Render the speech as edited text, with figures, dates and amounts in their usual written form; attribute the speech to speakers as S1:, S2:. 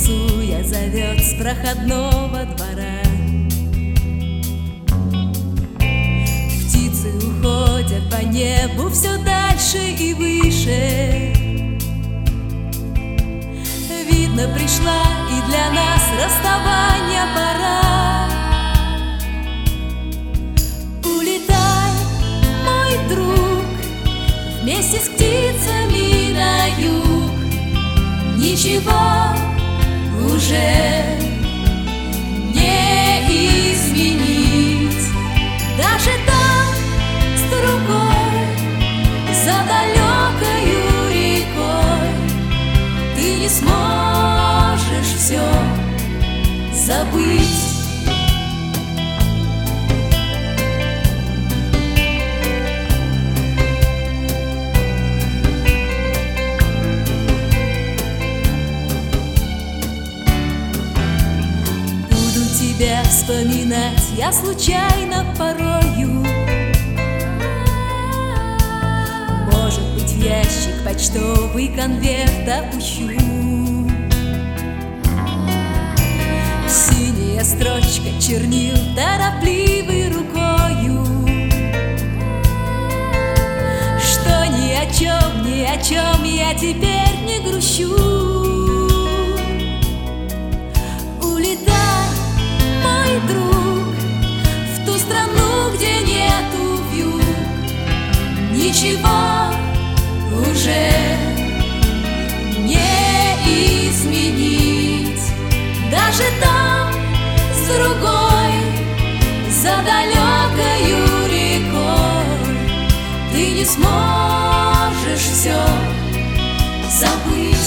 S1: танцуя, зовет с проходного двора. Птицы уходят по небу все дальше и выше. Видно, пришла и для нас расставания пора. Улетай, мой друг, вместе с птицами на юг. Ничего уже не изменить. Даже там, с другой, за далекою рекой, ты не сможешь все забыть. Тебя вспоминать я случайно порою. Может быть, в ящик почтовый конверт опущу. Синяя строчка чернил торопливой рукою, что ни о чем я теперь не грущу. Друг, в ту страну, где нету вьюг, ничего уже не изменить. Даже там, с другой, за далекою рекой, ты не сможешь все забыть.